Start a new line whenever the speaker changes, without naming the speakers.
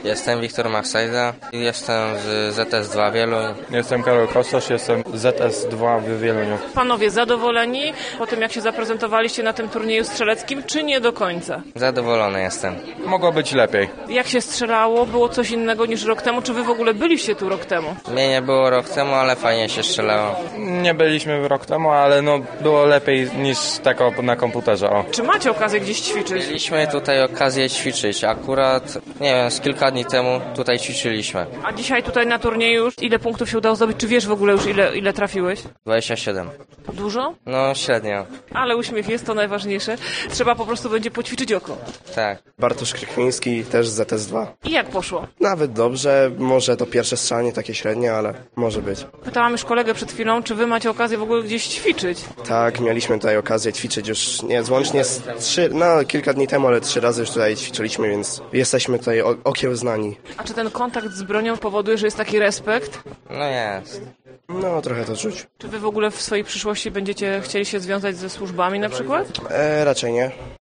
Jestem Wiktor Machsajda, jestem z ZS2 Wieluń.
Jestem Karol Kostosz, jestem ZS2 w Wieluniu.
Panowie zadowoleni po tym, jak się zaprezentowaliście na tym turnieju strzeleckim, czy nie do końca?
Zadowolony jestem.
Mogło być lepiej.
Jak się strzelało? Było coś innego niż rok temu? Czy wy w ogóle byliście tu rok temu?
Mnie nie było rok temu, ale fajnie się strzelało.
Nie byliśmy rok temu, ale było lepiej niż tak na komputerze. O.
Czy macie okazję gdzieś ćwiczyć?
Mieliśmy tutaj okazję ćwiczyć. Akurat, nie wiem, z kilka dni temu tutaj ćwiczyliśmy.
A dzisiaj tutaj na turnieju już ile punktów się udało zdobyć? Czy wiesz w ogóle już ile trafiłeś?
27.
Dużo?
No średnio.
Ale uśmiech jest, to najważniejsze. Trzeba po prostu będzie poćwiczyć oko.
Tak.
Bartosz Krychwiński, też z ZS2.
I jak poszło?
Nawet dobrze, może to pierwsze strzelanie takie średnie, ale może być.
Pytałam już kolegę przed chwilą, czy wy macie okazję w ogóle gdzieś ćwiczyć?
Tak, mieliśmy tutaj okazję ćwiczyć już łącznie z kilka dni temu, ale 3 razy już tutaj ćwiczyliśmy, więc jesteśmy tutaj okiełznani.
A czy ten kontakt z bronią powoduje, że jest taki respekt?
No jest.
No, trochę to czuć.
Czy wy w ogóle w swojej przyszłości będziecie chcieli się związać ze służbami na przykład?
Raczej nie.